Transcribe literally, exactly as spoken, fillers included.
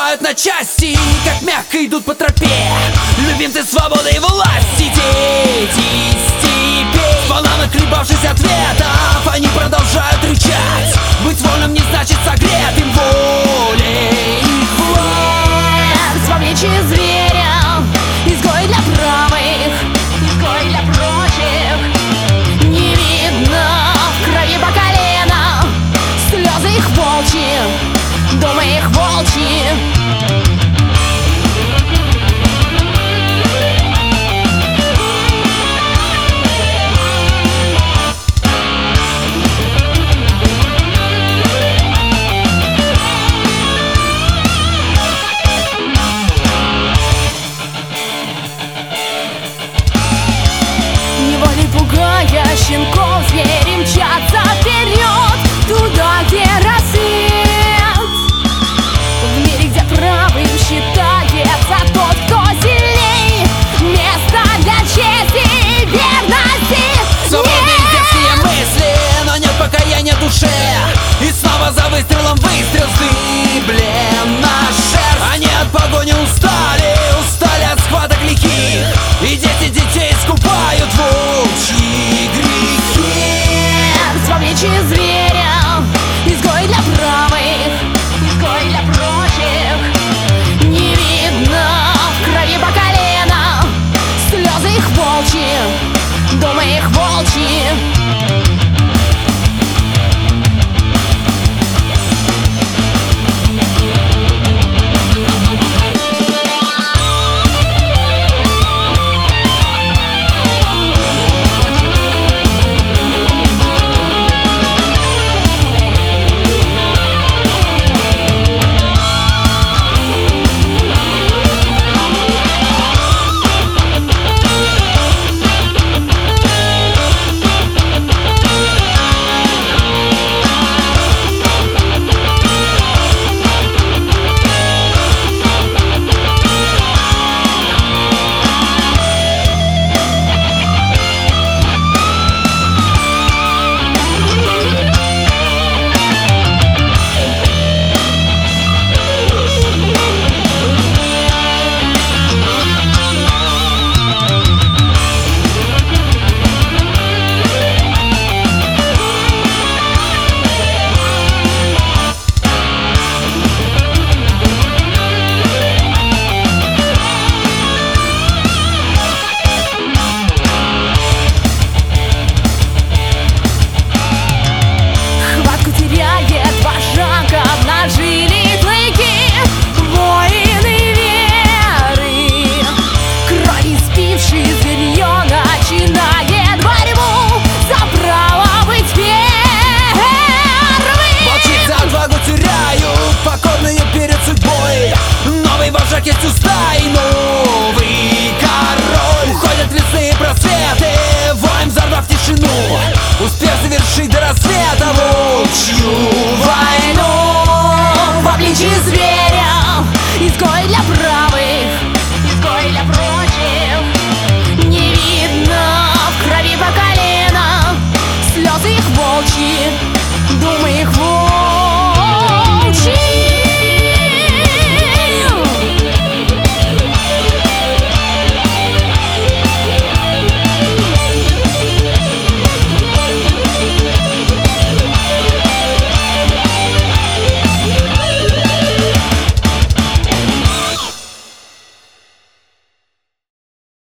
разрывают на части, как мягко идут по тропе любимцы свободы и власти. Дети степей, волна нахлебавшись ответов, они продолжают рычать. Быть вольным не значит согретым волей их власть. Вовлечь зверя, изгой для правых, изгой для прочих. Не видно в крови по колено, слезы их волчьи, думы их волчьи. Пугая щенков, звери мчатся вперед, туда, где рассвет. В мире, где правым считается тот, кто сильней, место для чести и верности. Свободные детские мысли, но нет покаяния душе. И снова за выстрелом выстрел, вздыблена шерсть. Они от погони устали, устали от схваток лихих, и дети детей искупают волчьи грехи. Вовлечь зверя, изгой для правых, изгой для прочих. Не видно в крови по колено, слезы их волчьи, думы их волчьи. Есть у стаи новый король. Уходят в лесные просветы, воем взорвав тишину, успев завершить до рассвета волчью войну. Вовлечь зверя, изгой для правых, изгой для прочих. Не видно в крови по колено, слезы их волчьи, думы их волчьи.